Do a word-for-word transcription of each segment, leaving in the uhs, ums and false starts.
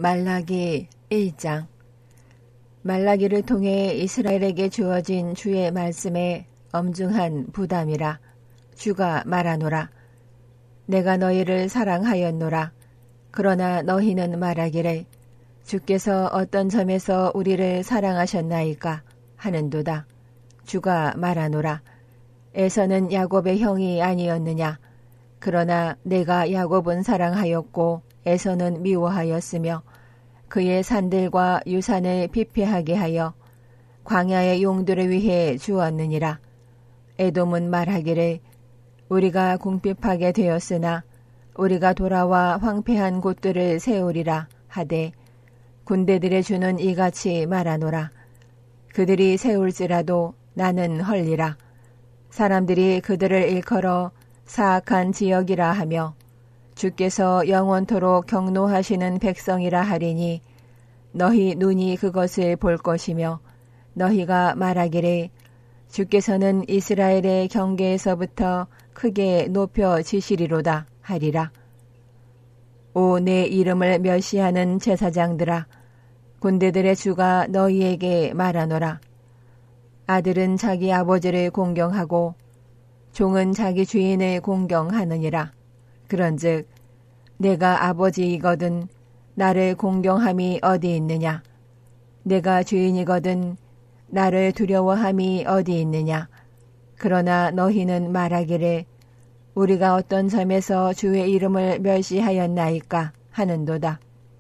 말라기 일 장. 말라기를 통해 이스라엘에게 주어진 주의 말씀에 엄중한 부담이라. 주가 말하노라. 내가 너희를 사랑하였노라. 그러나 너희는 말하기를 주께서 어떤 점에서 우리를 사랑하셨나이까 하는도다. 주가 말하노라. 에서는 야곱의 형이 아니었느냐. 그러나 내가 야곱은 사랑하였고 에서는 미워하였으며 그의 산들과 유산을 피폐하게 하여 광야의 용들을 위해 주었느니라. 에돔은 말하기를 우리가 궁핍하게 되었으나 우리가 돌아와 황폐한 곳들을 세우리라 하되 군대들의 주는 이같이 말하노라. 그들이 세울지라도 나는 헐리라. 사람들이 그들을 일컬어 사악한 지역이라 하며 주께서 영원토록 경노하시는 백성이라 하리니 너희 눈이 그것을 볼 것이며 너희가 말하기를 주께서는 이스라엘의 경계에서부터 크게 높여지시리로다 하리라. 오 내 이름을 멸시하는 제사장들아, 군대들의 주가 너희에게 말하노라. 아들은 자기 아버지를 공경하고 종은 자기 주인을 공경하느니라. 그런즉 내가 아버지이거든 나를 공경함이 어디 있느냐. 내가 주인이거든 나를 두려워함이 어디 있느냐. 그러나 너희는 말하기를 우리가 어떤 점에서 주의 이름을 멸시하였나이까 하는도다.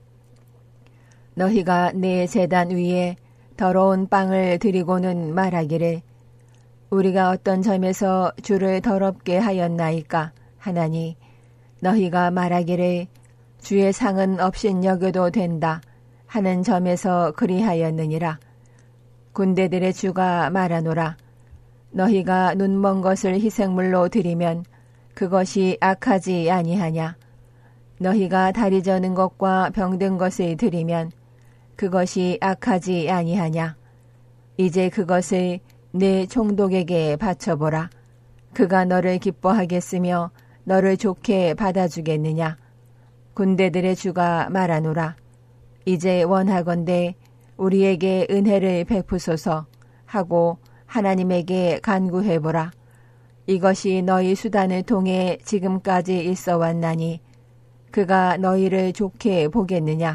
너희가 내 제단 위에 더러운 빵을 드리고는 말하기를 우리가 어떤 점에서 주를 더럽게 하였나이까 하나니 너희가 말하기를 주의 상은 없인 여겨도 된다 하는 점에서 그리하였느니라. 군대들의 주가 말하노라. 너희가 눈먼 것을 희생물로 드리면 그것이 악하지 아니하냐. 너희가 다리 저는 것과 병든 것을 드리면 그것이 악하지 아니하냐. 이제 그것을 내 총독에게 바쳐보라. 그가 너를 기뻐하겠으며 너를 좋게 받아주겠느냐. 군대들의 주가 말하노라. 이제 원하건대 우리에게 은혜를 베푸소서 하고 하나님에게 간구해보라. 이것이 너희 수단을 통해 지금까지 있어 왔나니 그가 너희를 좋게 보겠느냐.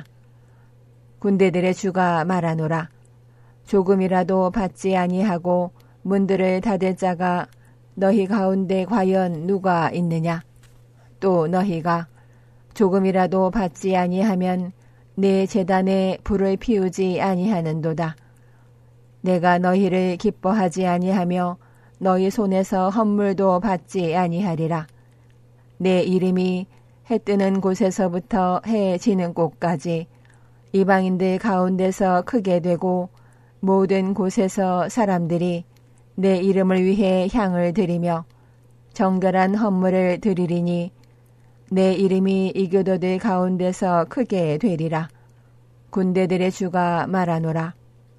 군대들의 주가 말하노라. 조금이라도 받지 아니하고 문들을 닫을 자가 너희 가운데 과연 누가 있느냐. 또 너희가 조금이라도 받지 아니하면 내 제단에 불을 피우지 아니하는도다. 내가 너희를 기뻐하지 아니하며 너희 손에서 헌물도 받지 아니하리라. 내 이름이 해 뜨는 곳에서부터 해 지는 곳까지 이방인들 가운데서 크게 되고 모든 곳에서 사람들이 내 이름을 위해 향을 드리며 정결한 헌물을 드리리니 내 이름이 이 교도들 가운데서 크게 되리라. 군대들의 주가 말하노라.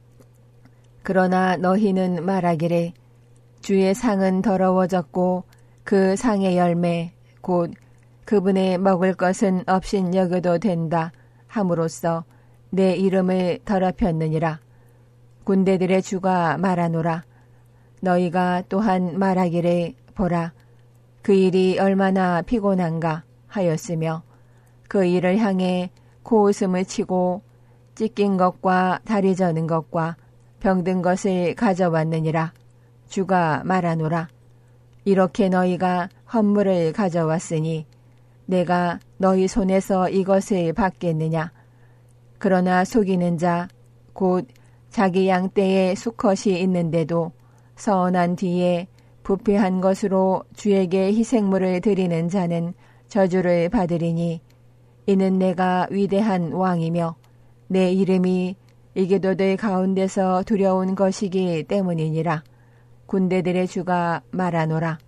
그러나 너희는 말하기를 주의 상은 더러워졌고 그 상의 열매 곧 그분의 먹을 것은 없인 여겨도 된다 함으로써 내 이름을 더럽혔느니라. 군대들의 주가 말하노라. 너희가 또한 말하기를 보라. 그 일이 얼마나 피곤한가 하였으며 그 일을 향해 코웃음을 치고 찢긴 것과 다리 저는 것과 병든 것을 가져왔느니라. 주가 말하노라. 이렇게 너희가 헌물을 가져왔으니 내가 너희 손에서 이것을 받겠느냐. 그러나 속이는 자 곧 자기 양떼에 수컷이 있는데도 서원한 뒤에 부패한 것으로 주에게 희생물을 드리는 자는 저주를 받으리니 이는 내가 위대한 왕이며 내 이름이 이교도들 가운데서 두려운 것이기 때문이니라. 군대들의 주가 말하노라.